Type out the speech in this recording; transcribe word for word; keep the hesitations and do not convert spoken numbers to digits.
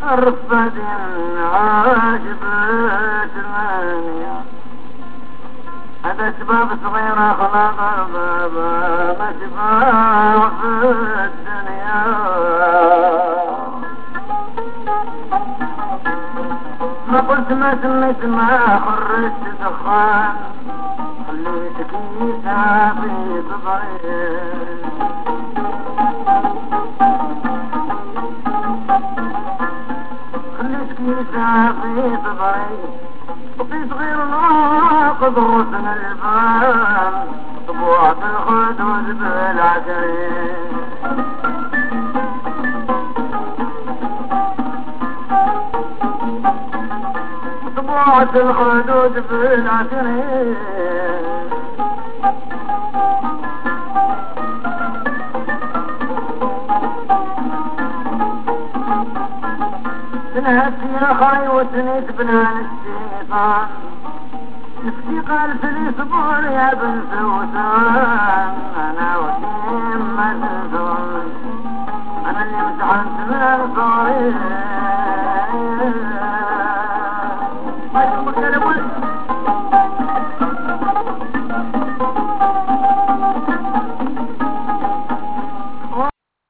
رفد عاجبت مني هذا شباب صغير أخلاق بابا ما شباب في الدنيا ما قلت ما سميت ما خرجت دخان خليتك يسافي بضيق خليتك يسافي بضيق وفي صغير ناقض غصن الباب طبوعة الخدود بالعشرين طبوعة الخدود بالعشرين تنهتي خري وتنيت بنان الشيطان نفسي قال لي صبر يا بن سوسان انا وكيم ما تنسون انا اللي امتحنت من صغير ما يشوفك انا